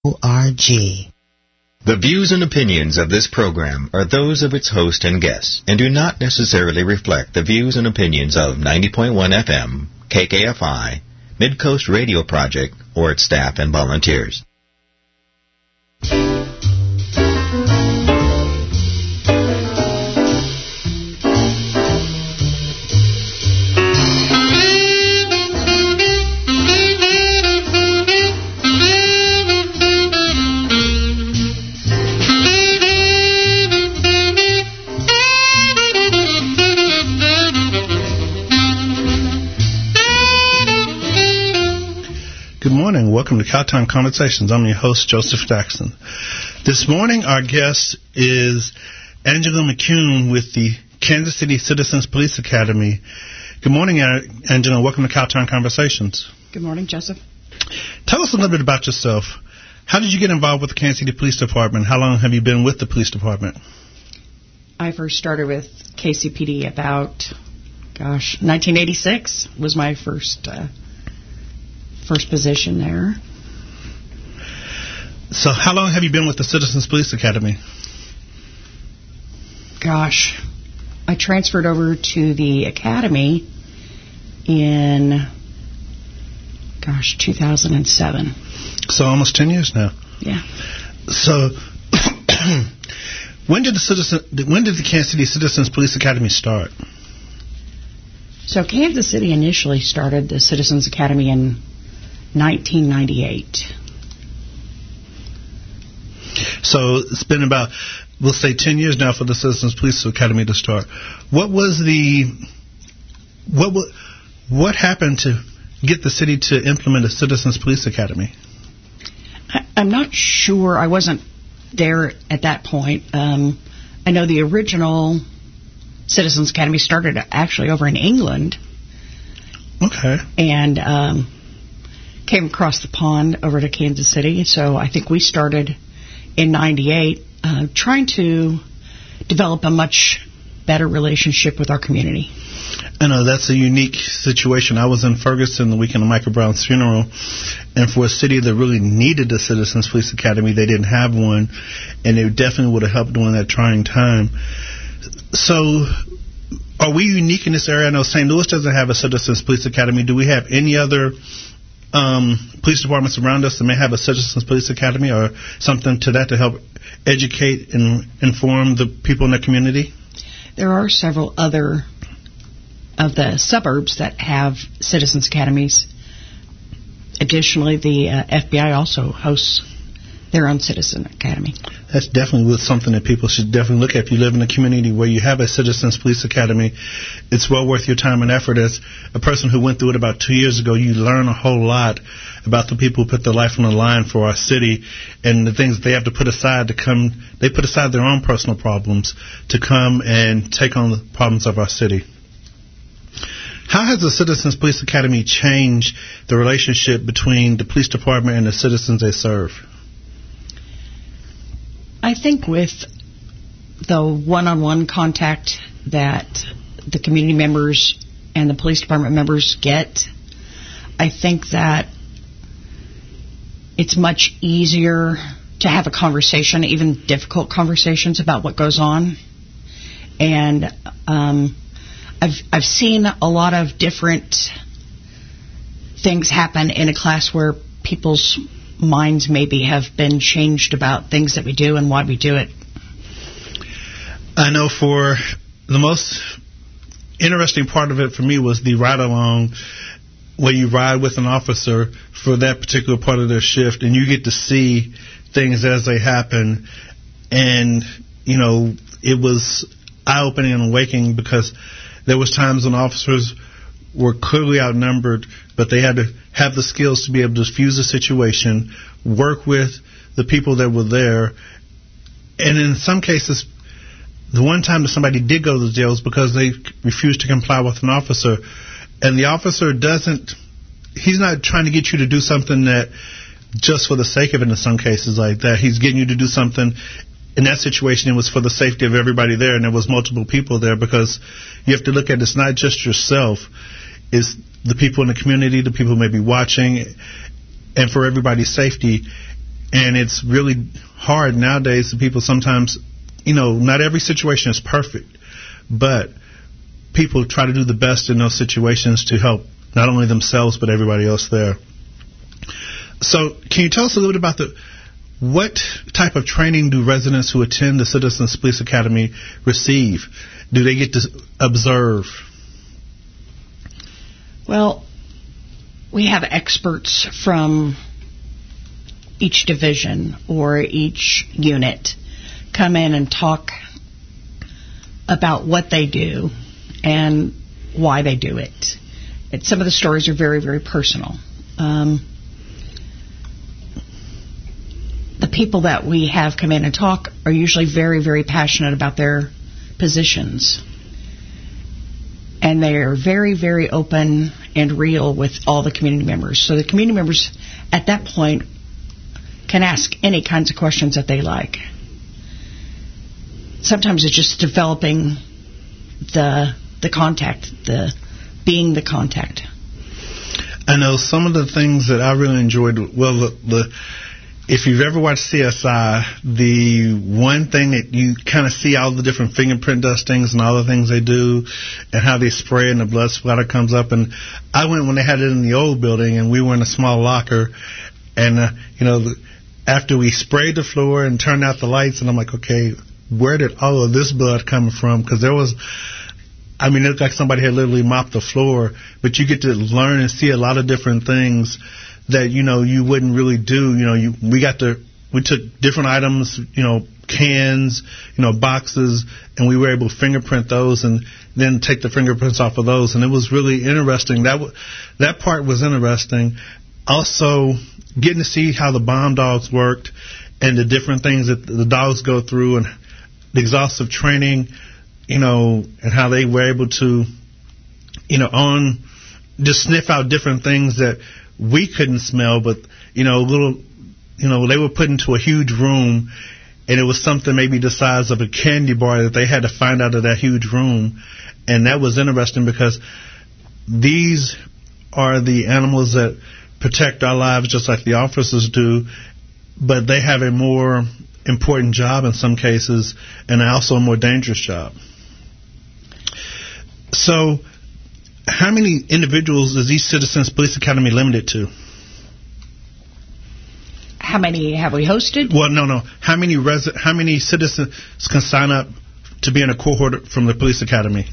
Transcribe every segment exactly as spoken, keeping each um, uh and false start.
org. The views and opinions of this program are those of its host and guests and do not necessarily reflect the views and opinions of ninety point one F M, K K F I, Midcoast Radio Project, or its staff and volunteers. Good morning. Welcome to Cowtown Conversations. I'm your host, Joseph Jackson. This morning, our guest is Angela McCune with the Kansas City Citizens Police Academy. Good morning, Angela. Welcome to Cowtown Conversations. Good morning, Joseph. Tell us a little bit about yourself. How did you get involved with the Kansas City Police Department? How long have you been with the police department? I first started with K C P D about, gosh, nineteen eighty-six was my first uh, first position there. So how long have you been with the Citizens Police Academy? Gosh, I transferred over to the academy in, gosh, two thousand seven. So almost ten years now. Yeah. So when did the citizen, when did the Kansas City Citizens Police Academy start? So Kansas City initially started the Citizens Academy in nineteen ninety-eight. So it's been about, we'll say, ten years now for the Citizens Police Academy to start. What was the, what what happened to get the city to implement a Citizens Police Academy? I, I'm not sure. I wasn't there at that point. Um, I know the original Citizens Academy started actually over in England. Okay. And um, came across the pond over to Kansas City. So I think we started in ninety-eight uh, trying to develop a much better relationship with our community. I know that's a unique situation. I was in Ferguson the weekend of Michael Brown's funeral, and for a city that really needed a Citizens Police Academy, they didn't have one, and it definitely would have helped during that trying time. So are we unique in this area? I know Saint Louis doesn't have a Citizens Police Academy. Do we have any other um, police departments around us that may have a Citizens Police Academy or something to that to help educate and inform the people in the community? There are several other of the suburbs that have Citizens Academies. Additionally, the uh, F B I also hosts their own Citizen Academy. That's definitely something that people should definitely look at. If you live in a community where you have a Citizens Police Academy, it's well worth your time and effort. As a person who went through it about two years ago, you learn a whole lot about the people who put their life on the line for our city and the things that they have to put aside to come. They put aside their own personal problems to come and take on the problems of our city. How has the Citizens Police Academy changed the relationship between the police department and the citizens they serve? I think with the one-on-one contact that the community members and the police department members get, I think that it's much easier to have a conversation, even difficult conversations about what goes on. And um, I've I've seen a lot of different things happen in a class where people's minds maybe have been changed about things that we do and why we do it. I know for the most interesting part of it for me was the ride-along where you ride with an officer for that particular part of their shift and you get to see things as they happen. And, you know, it was eye-opening and awakening because there was times when officers were clearly outnumbered, but they had to have the skills to be able to diffuse a situation, work with the people that were there. And in some cases, the one time that somebody did go to the jail was because they refused to comply with an officer. And the officer doesn't, he's not trying to get you to do something that just for the sake of it in some cases like that. He's getting you to do something. In that situation, it was for the safety of everybody there, and there was multiple people there because you have to look at it's not just yourself. It's the people in the community, the people who may be watching, and for everybody's safety, And it's really hard nowadays. People sometimes, you know, not every situation is perfect, but people try to do the best in those situations to help not only themselves but everybody else there. So can you tell us a little bit about the what type of training do residents who attend the Citizens Police Academy receive? Do they get to observe? Well, we have experts from each division or each unit come in and talk about what they do and why they do it. it some of the stories are very, very personal. Um, the people that we have come in and talk are usually very, very passionate about their positions. And they are very, very open and real with all the community members. So the community members at that point can ask any kinds of questions that they like. Sometimes it's just developing the the contact, the being the contact. I know some of the things that I really enjoyed. Well, the, the if you've ever watched C S I, the one thing that you kind of see all the different fingerprint dustings and all the things they do and how they spray and the blood splatter comes up. And I went when they had it in the old building, and we were in a small locker, and uh, you know, the, after we sprayed the floor and turned out the lights, and I'm like, okay, where did all of this blood come from? Because there was, I mean, it looked like somebody had literally mopped the floor, but you get to learn and see a lot of different things that, you know, you wouldn't really do. You know, you, we got to, we took different items, you know, cans, you know, boxes, and we were able to fingerprint those and then take the fingerprints off of those. And it was really interesting. That w- that part was interesting. Also, getting to see how the bomb dogs worked and the different things that the dogs go through and the exhaustive training, you know, and how they were able to, you know, on just sniff out different things that we couldn't smell, but, you know, little, you know, they were put into a huge room, and it was something maybe the size of a candy bar that they had to find out of that huge room. And that was interesting because these are the animals that protect our lives just like the officers do, but they have a more important job in some cases and also a more dangerous job. So how many individuals is East Citizens Police Academy limited to? How many have we hosted? Well, no, no. How many resi- How many citizens can sign up to be in a cohort from the police academy?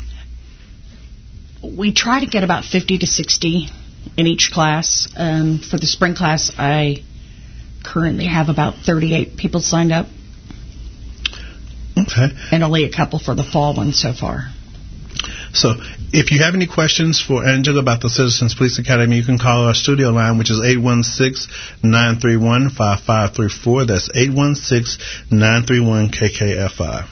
We try to get about fifty to sixty in each class. Um, for the spring class, I currently have about thirty-eight people signed up. Okay. And only a couple for the fall one so far. So if you have any questions for Angela about the Citizens Police Academy, you can call our studio line, which is eight one six, nine three one, five five three four. That's eight one six, nine three one, K K F I.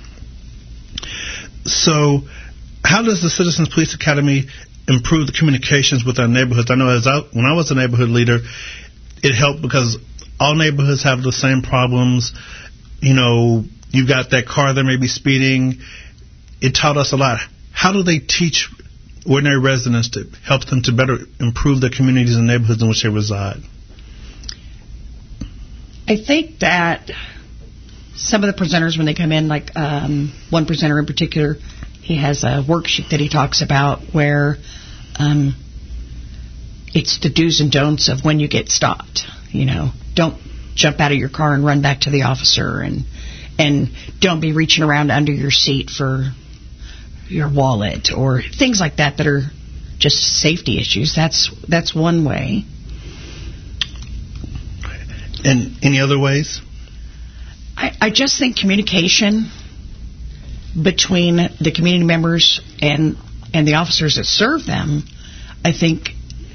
So how does the Citizens Police Academy improve the communications with our neighborhoods? I know as I, when I was a neighborhood leader, it helped because all neighborhoods have the same problems. You know, you've got that car that may be speeding. It taught us a lot. How do they teach ordinary residents to help them to better improve the communities and neighborhoods in which they reside? I think that some of the presenters, when they come in, like um, one presenter in particular, he has a worksheet that he talks about where um, it's the do's and don'ts of when you get stopped. You know, don't jump out of your car and run back to the officer, and and don't be reaching around under your seat for your wallet or things like that that are just safety issues. That's that's one way. And any other ways? I, I just think communication between the community members and and the officers that serve them, I think,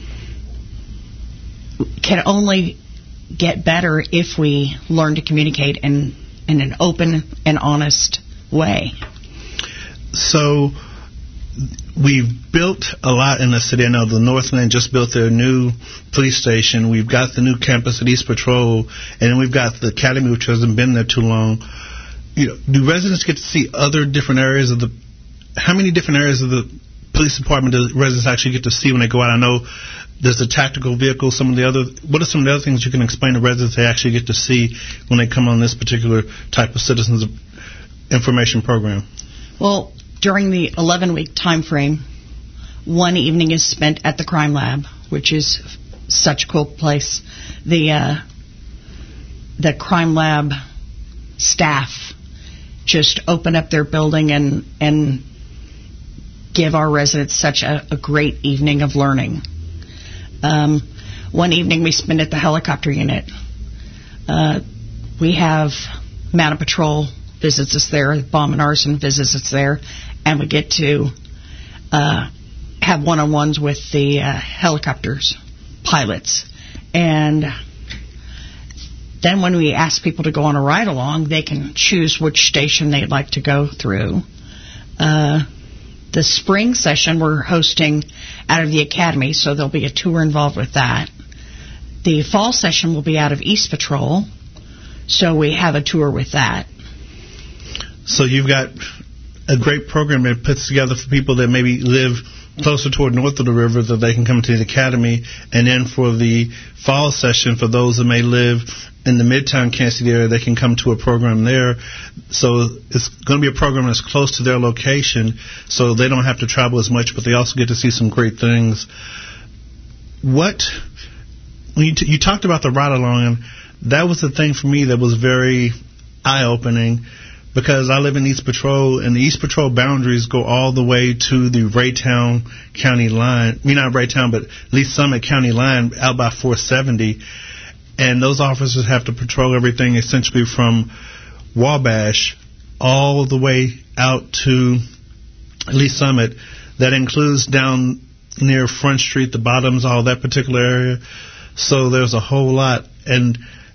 can only get better if we learn to communicate in, in an open and honest way. So we've built a lot in the city. I know the Northland just built their new police station. We've got the new campus at East Patrol, and then we've got the academy, which hasn't been there too long. You know, do residents get to see other different areas of the? How many different areas of the police department does residents actually get to see when they go out? I know there's a tactical vehicle, some of the other, what are some of the other things you can explain to residents they actually get to see when they come on this particular type of citizens information program? Well, during the eleven-week time frame, one evening is spent at the crime lab, which is such a cool place. The uh, the crime lab staff just open up their building and and give our residents such a, a great evening of learning. Um, one evening we spend at the helicopter unit. Uh, we have Mounted Patrol visits us there, Bomb and Arson visits us there, and we get to uh, have one-on-ones with the uh, helicopters pilots. And then when we ask people to go on a ride-along, they can choose which station they'd like to go through. Uh, the spring session we're hosting out of the academy, so there'll be a tour involved with that. The fall session will be out of East Patrol, so we have a tour with that. So you've got a great program that puts together for people that maybe live closer toward north of the river, that they can come to the academy, and then for the fall session, for those that may live in the Midtown Kansas City area, they can come to a program there. So it's going to be a program that's close to their location, so they don't have to travel as much, but they also get to see some great things. What, when you, t- you talked about the ride-along, and that was the thing for me that was very eye-opening, because I live in East Patrol, and the East Patrol boundaries go all the way to the Raytown County line. I mean, not Raytown, but Lee's Summit County line out by four seventy. And those officers have to patrol everything essentially from Wabash all the way out to Lee's Summit. That includes down near Front Street, the Bottoms, all that particular area. So there's a whole lot. And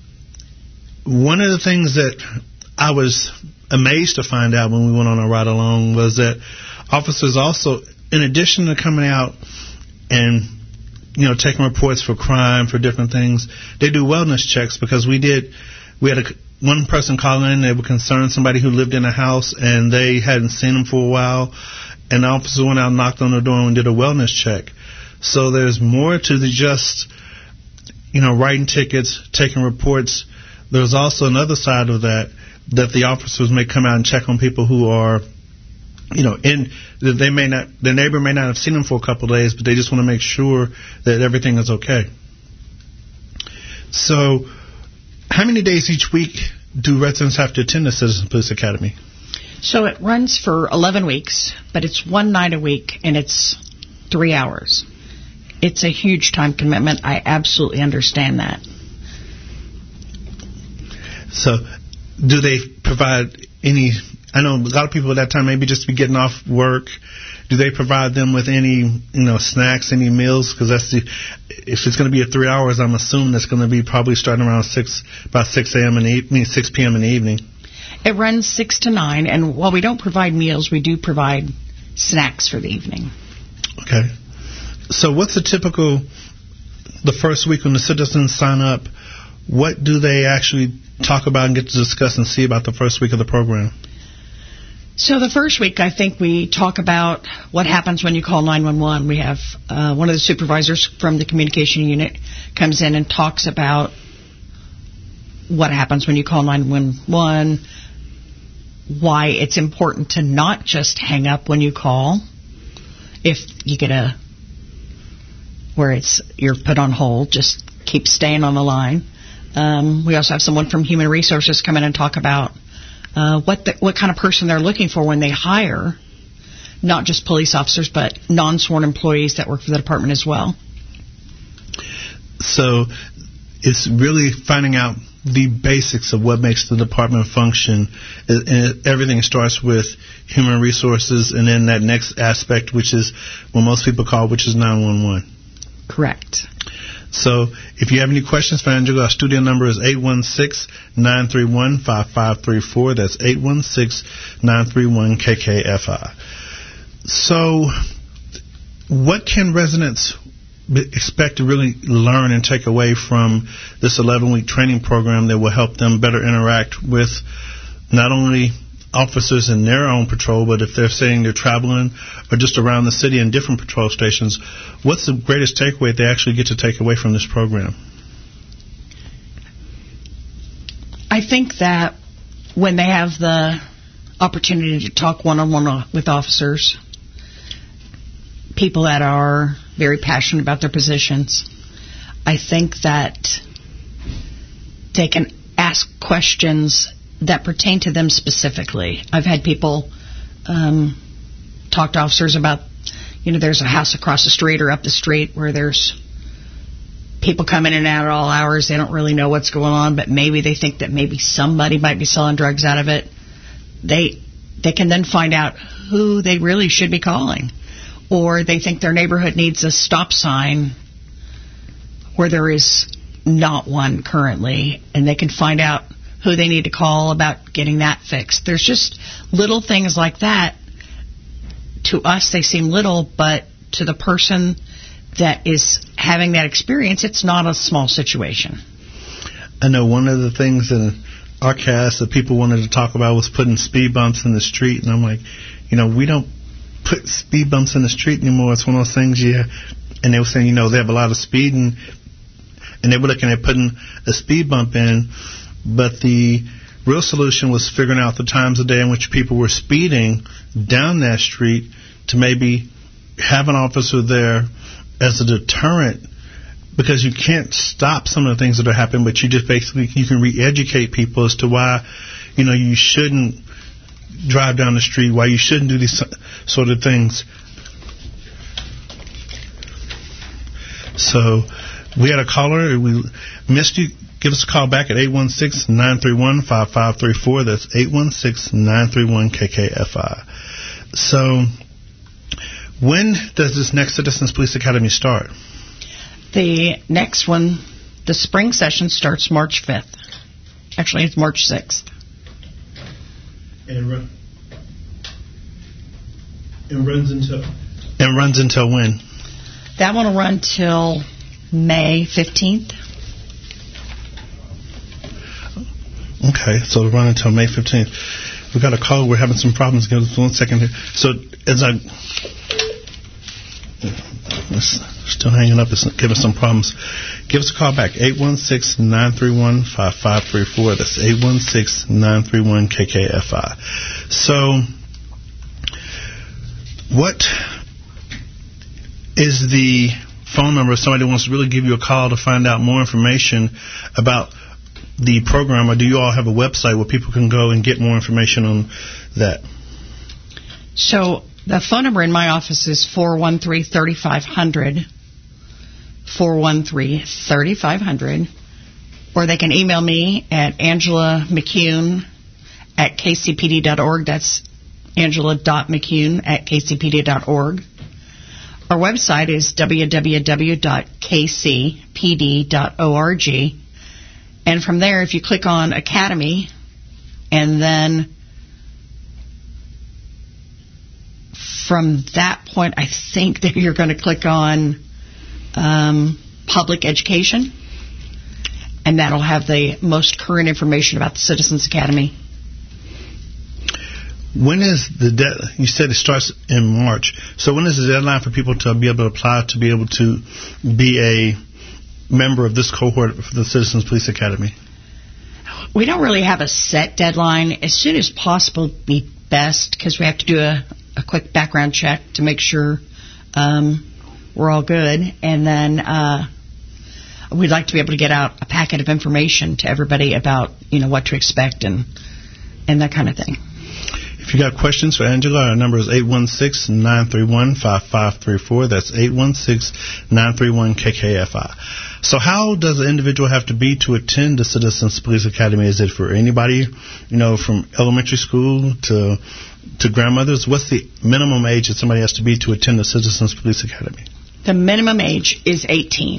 one of the things that I was amazed to find out when we went on a ride along was that officers also, in addition to coming out and, you know, taking reports for crime, for different things, they do wellness checks, because we did, we had a, one person call in, they were concerned, somebody who lived in a house and they hadn't seen them for a while, and the officer went out and knocked on the door and did a wellness check. So there's more to the just, you know, writing tickets, taking reports. There's also another side of that, that the officers may come out and check on people who are, you know, in, that they may not, their neighbor may not have seen them for a couple of days, but they just want to make sure that everything is okay. So, how many days each week do residents have to attend the Citizen Police Academy? So it runs for eleven weeks, but it's one night a week, and it's three hours. It's a huge time commitment. I absolutely understand that. So, do they provide any, I know a lot of people at that time maybe just be getting off work. Do they provide them with any, you know, snacks, any meals? Because that's the, if it's going to be a three hours, I'm assuming it's going to be probably starting around six, about six a.m. in the evening, six p.m. in the evening. It runs six to nine, and while we don't provide meals, we do provide snacks for the evening. Okay. So what's the typical, the first week when the citizens sign up, what do they actually talk about and get to discuss and see about the first week of the program? So the first week, I think we talk about what happens when you call nine one one. We have uh, one of the supervisors from the communication unit comes in and talks about what happens when you call nine one one, why it's important to not just hang up when you call if you get a, where it's, you're put on hold, just keep staying on the line. Um, we also have someone from Human Resources come in and talk about uh, what the, what kind of person they're looking for when they hire, not just police officers, but non-sworn employees that work for the department as well. So it's really finding out the basics of what makes the department function. And everything starts with Human Resources, and then that next aspect, which is what most people call, which is nine one one. Correct. So if you have any questions for Angela, our studio number is eight one six, nine three one, five five three four. That's eight one six, nine three one, K K F I. So what can residents expect to really learn and take away from this eleven-week training program that will help them better interact with not only officers in their own patrol, but if they're saying they're traveling or just around the city in different patrol stations, what's the greatest takeaway they actually get to take away from this program? I think that when they have the opportunity to talk one-on-one with officers, people that are very passionate about their positions, I think that they can ask questions that pertain to them specifically. I've had people um, talk to officers about, you know, there's a house across the street or up the street where there's people come in and out at all hours. They don't really know what's going on, but maybe they think that maybe somebody might be selling drugs out of it. They they can then find out who they really should be calling. Or they think their neighborhood needs a stop sign where there is not one currently, and they can find out who they need to call about getting that fixed. There's just little things like that. To us, they seem little, but to the person that is having that experience, it's not a small situation. I know one of the things in our cast that people wanted to talk about was putting speed bumps in the street, and I'm like, you know, we don't put speed bumps in the street anymore. It's one of those things, yeah. And they were saying, you know, they have a lot of speeding, and they were looking at putting a speed bump in, but the real solution was figuring out the times of day in which people were speeding down that street to maybe have an officer there as a deterrent, because you can't stop some of the things that are happening, but you just basically, you can re-educate people as to why, you know, you shouldn't drive down the street, why you shouldn't do these sort of things. So we had a caller. We missed you. Give us a call back at eight one six, nine three one, five five three four. That's eight one six, nine three one, K K F I. So when does this next Citizens Police Academy start? The next one, the spring session, starts March fifth. Actually, it's March sixth. And, run, and runs until and runs until when? That one will run till May fifteenth. Okay, so it'll run until May fifteenth. We've got a call. We're having some problems. Give us one second here. So as I it's still hanging up, it's giving us some problems. Give us a call back, eight one six, nine three one, five five three four. That's eight one six, nine three one, K K F I. So what is the phone number if somebody wants to really give you a call to find out more information about the program, or do you all have a website where people can go and get more information on that? So the phone number in my office is four one three, three five zero zero, four one three, three five zero zero, or they can email me at Angela McCune at K C P D dot org. That's Angela dot McCune at K C P D dot org. Our website is w w w dot k c p d dot org. And from there, if you click on Academy, and then from that point, I think that you're going to click on um, Public Education, and that'll have the most current information about the Citizens Academy. When is the de- you said it starts in March. So when is the deadline for people to be able to apply to be able to be a member of this cohort for the Citizens Police Academy? We don't really have a set deadline. As soon as possible would be best, because we have to do a, a quick background check to make sure um, we're all good. And then uh, we'd like to be able to get out a packet of information to everybody about, you know, what to expect and and that kind of thing. If you got questions for Angela, our number is eight one six, nine three one, five five three four. That's eight one six, nine three one, K K F I. So how does an individual have to be to attend the Citizens Police Academy? Is it for anybody, you know, from elementary school to to grandmothers? What's the minimum age that somebody has to be to attend the Citizens Police Academy? The minimum age is eighteen.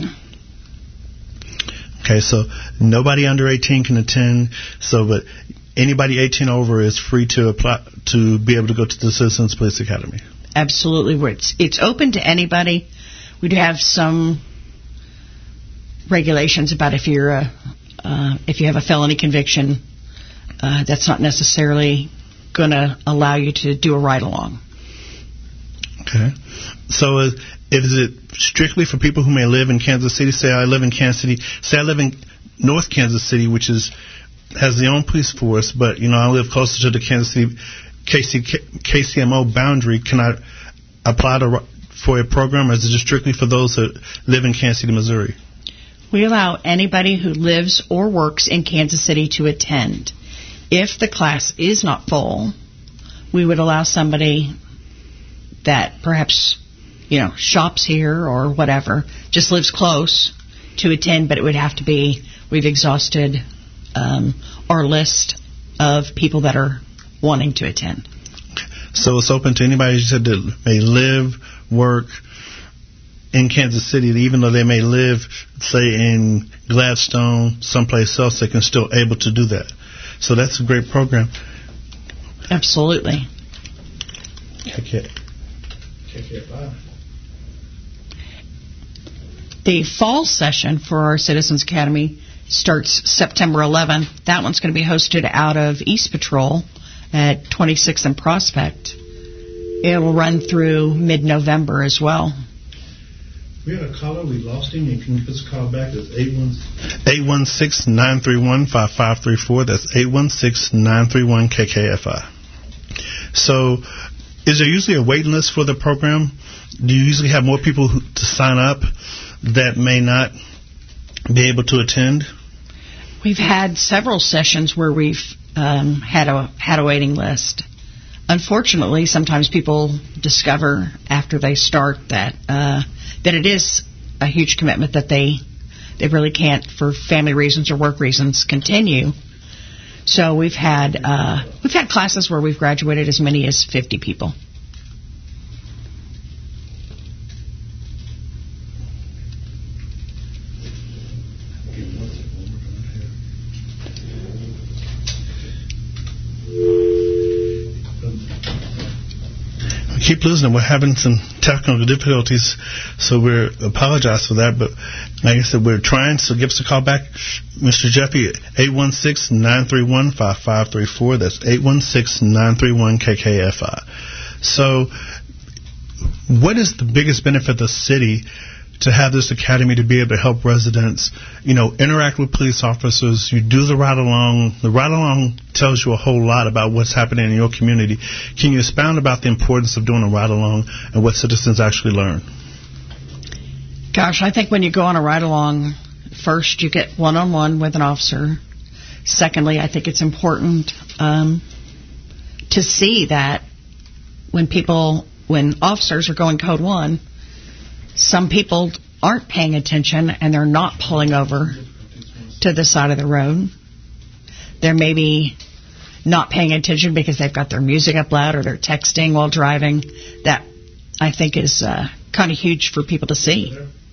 Okay, so nobody under eighteen can attend. So, but anybody eighteen over is free to apply to be able to go to the Citizens Police Academy. Absolutely, it's it's open to anybody. We do have some regulations about if you're a uh, if you have a felony conviction, uh, that's not necessarily going to allow you to do a ride-along. Okay. So is, is it strictly for people who may live in Kansas City? Say I live in Kansas City. Say I live in North Kansas City, which is has their own police force, but, you know, I live closer to the Kansas City K C, K C M O boundary. Can I apply to, for a program, or is it just strictly for those that live in Kansas City, Missouri? We allow anybody who lives or works in Kansas City to attend. If the class is not full, we would allow somebody that perhaps, you know, shops here or whatever, just lives close to attend, but it would have to be, we've exhausted um, our list of people that are wanting to attend. So it's open to anybody, you said, that may live, work in Kansas City, even though they may live, say, in Gladstone, someplace else, they can still able to do that. So that's a great program. Absolutely. Okay. The fall session for our Citizens Academy starts September eleventh. That one's going to be hosted out of East Patrol at twenty-sixth and Prospect. It'll run through mid-November as well. We had a caller. We lost him. You can give us a call back. It's eight one six, nine three one, five five three four. That's eight one six, nine three one, K K F I. So is there usually a waiting list for the program? Do you usually have more people who, to sign up that may not be able to attend? We've had several sessions where we've um, had a had a waiting list. Unfortunately, sometimes people discover after they start that uh, that it is a huge commitment that they they really can't, for family reasons or work reasons, continue. So we've had uh, we've had classes where we've graduated as many as fifty people. Keep losing. We're having some technical difficulties, so we apologize for that. But like I said, we're trying. So give us a call back, Mister Jeffy, eight one six, nine three one, five five three four. That's eight one six, nine three one, K K F I. So what is the biggest benefit of the city to have this academy, to be able to help residents, you know, interact with police officers? You do the ride-along. The ride-along tells you a whole lot about what's happening in your community. Can you expound about the importance of doing a ride-along and what citizens actually learn? Gosh, I think when you go on a ride-along, first you get one-on-one with an officer. Secondly, I think it's important um, to see that when people, when officers are going code one, some people aren't paying attention and they're not pulling over to the side of the road. They're maybe not paying attention because they've got their music up loud or they're texting while driving. That, I think, is uh, kind of huge for people to see.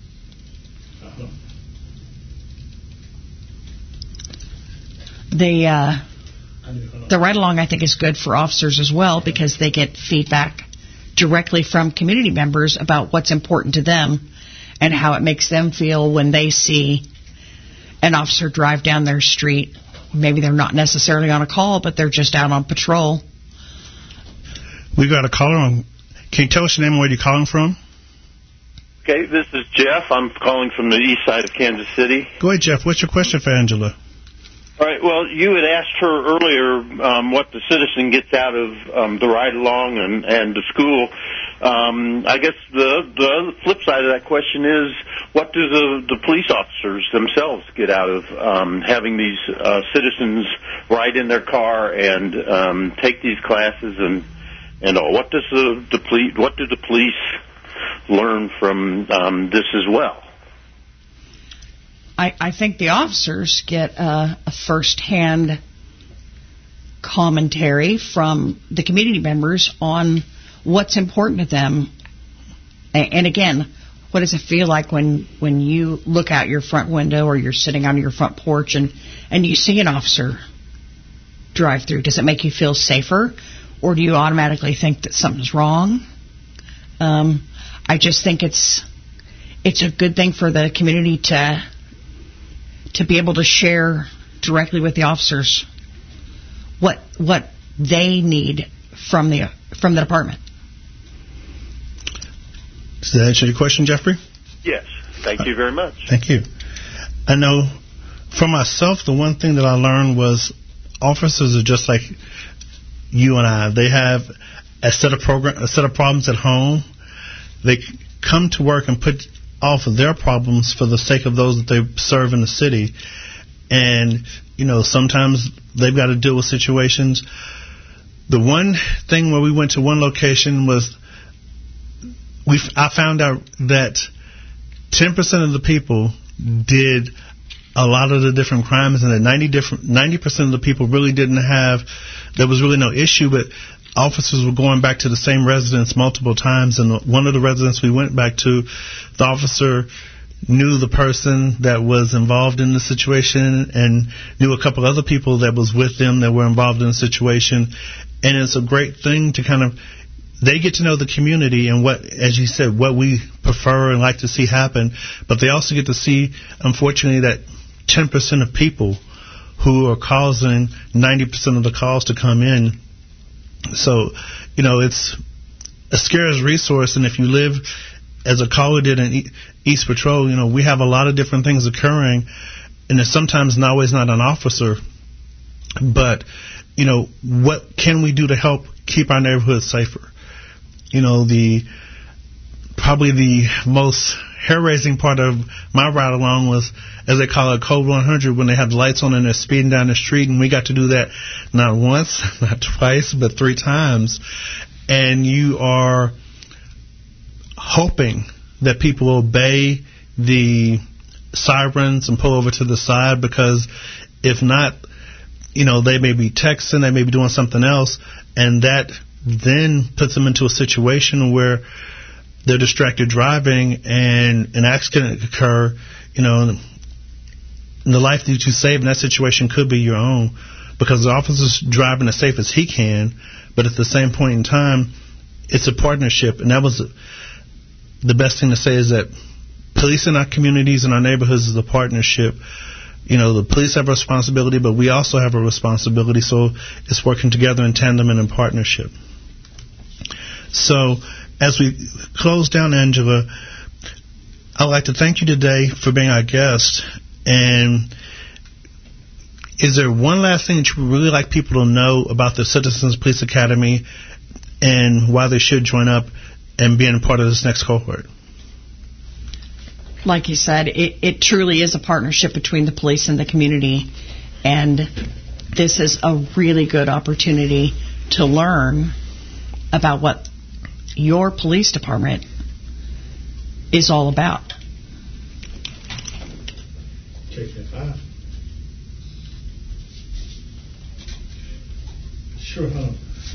The uh, the ride-along, I think, is good for officers as well because they get feedback directly from community members about what's important to them and how it makes them feel when they see an officer drive down their street. Maybe they're not necessarily on a call, but they're just out on patrol. We got a caller on. Can you tell us your name and where you're calling from? Okay, this is Jeff. I'm calling from the east side of Kansas City. Go ahead, Jeff. What's your question for Angela? All right, well, you had asked her earlier um, what the citizen gets out of um, the ride-along and, and the school. Um, I guess the, the flip side of that question is, what do the, the police officers themselves get out of um, having these uh, citizens ride in their car and um, take these classes and and all? What does the, the police, what do the police learn from um, this as well? I, I think the officers get a, a first-hand commentary from the community members on what's important to them. And, and again, what does it feel like when, when you look out your front window or you're sitting on your front porch and, and you see an officer drive through? Does it make you feel safer, or do you automatically think that something's wrong? Um, I just think it's it's a good thing for the community to to be able to share directly with the officers what what they need from the from the department. Does that answer your question, Jeffrey? Yes. Thank you very much. Thank you. I know for myself, the one thing that I learned was officers are just like you and I. They have a set of program, a set of problems at home. They come to work and put off of their problems for the sake of those that they serve in the city. And, you know, sometimes they've got to deal with situations. The one thing where we went to one location was we I found out that ten percent of the people did a lot of the different crimes, and that ninety different ninety percent of the people really didn't have, there was really no issue, but officers were going back to the same residence multiple times. And one of the residents we went back to, the officer knew the person that was involved in the situation and knew a couple other people that was with them that were involved in the situation. And it's a great thing to kind of, they get to know the community and what, as you said, what we prefer and like to see happen. But they also get to see, unfortunately, that ten percent of people who are causing ninety percent of the calls to come in. So, you know, it's a scarce resource. And if you live, as a caller did in East Patrol, you know, we have a lot of different things occurring. And it's sometimes not always not an officer. But, you know, what can we do to help keep our neighborhoods safer? You know, the probably the most hair-raising part of my ride along was, as they call it, Code one hundred, when they had the lights on and they're speeding down the street, and we got to do that not once, not twice, but three times. And you are hoping that people obey the sirens and pull over to the side, because if not, you know, they may be texting, they may be doing something else, and that then puts them into a situation where they're distracted driving and an accident could occur. You know, and the life that you save in that situation could be your own, because the officer's driving as safe as he can, but at the same point in time, it's a partnership. And that was the best thing to say, is that police in our communities and our neighborhoods is a partnership. You know, the police have a responsibility, but we also have a responsibility, so it's working together in tandem and in partnership. So, as we close down, Angela, I'd like to thank you today for being our guest. And is there one last thing that you would really like people to know about the Citizens Police Academy and why they should join up and be a part of this next cohort? Like you said, it, it truly is a partnership between the police and the community. And this is a really good opportunity to learn about what your police department is all about. Sure, huh?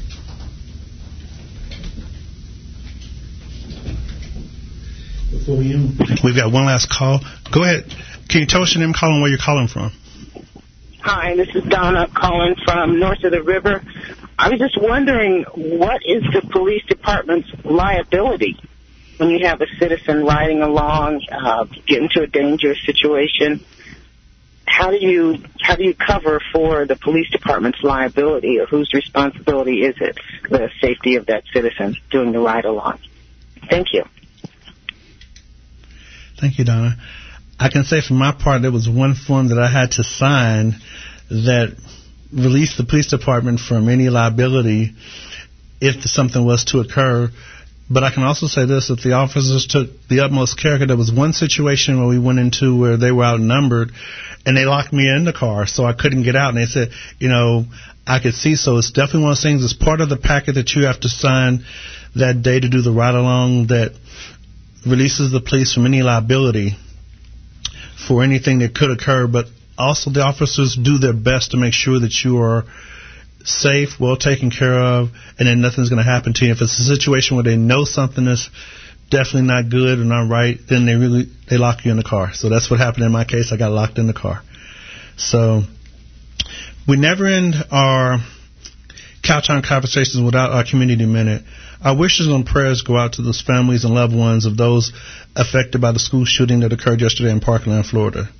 Before we end, we've got one last call. Go ahead. Can you tell us your name, calling, where you're calling from? Hi, this is Donna calling from north of the river. I was just wondering, what is the police department's liability when you have a citizen riding along, uh, get into a dangerous situation? How do you how do you cover for the police department's liability, or whose responsibility is it, the safety of that citizen doing the ride along? Thank you. Thank you, Donna. I can say for my part, there was one form that I had to sign that released the police department from any liability if something was to occur. But I can also say this, if the officers took the utmost care, there was one situation where we went into where they were outnumbered, and they locked me in the car, so I couldn't get out. And they said, you know, I could see. So it's definitely one of those things. It's part of the packet that you have to sign that day to do the ride-along that releases the police from any liability for anything that could occur. But also the officers do their best to make sure that you are safe, well taken care of, and then nothing's going to happen to you. If it's a situation where they know something is definitely not good or not right, then they really they lock you in the car. So that's what happened in my case. I got locked in the car. So we never end our Couch on Conversations without our Community Minute. Our wishes and prayers go out to those families and loved ones of those affected by the school shooting that occurred yesterday in Parkland, Florida.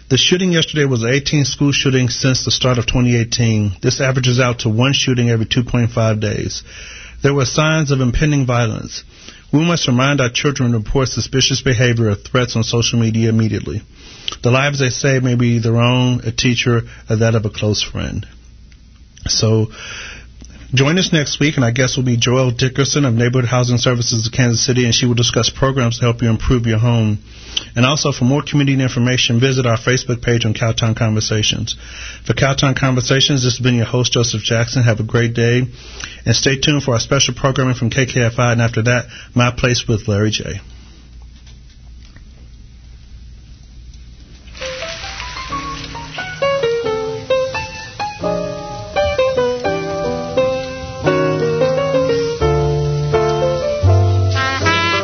The shooting yesterday was the eighteenth school shooting since the start of twenty eighteen. This averages out to one shooting every two point five days. There were signs of impending violence. We must remind our children to report suspicious behavior or threats on social media immediately. The lives they save may be their own, a teacher, or that of a close friend. So join us next week, and our guest will be Joelle Dickerson of Neighborhood Housing Services of Kansas City, and she will discuss programs to help you improve your home. And also, for more community information, visit our Facebook page on Cowtown Conversations. For Cowtown Conversations, this has been your host, Joseph Jackson. Have a great day, and stay tuned for our special programming from K K F I, and after that, My Place with Larry J.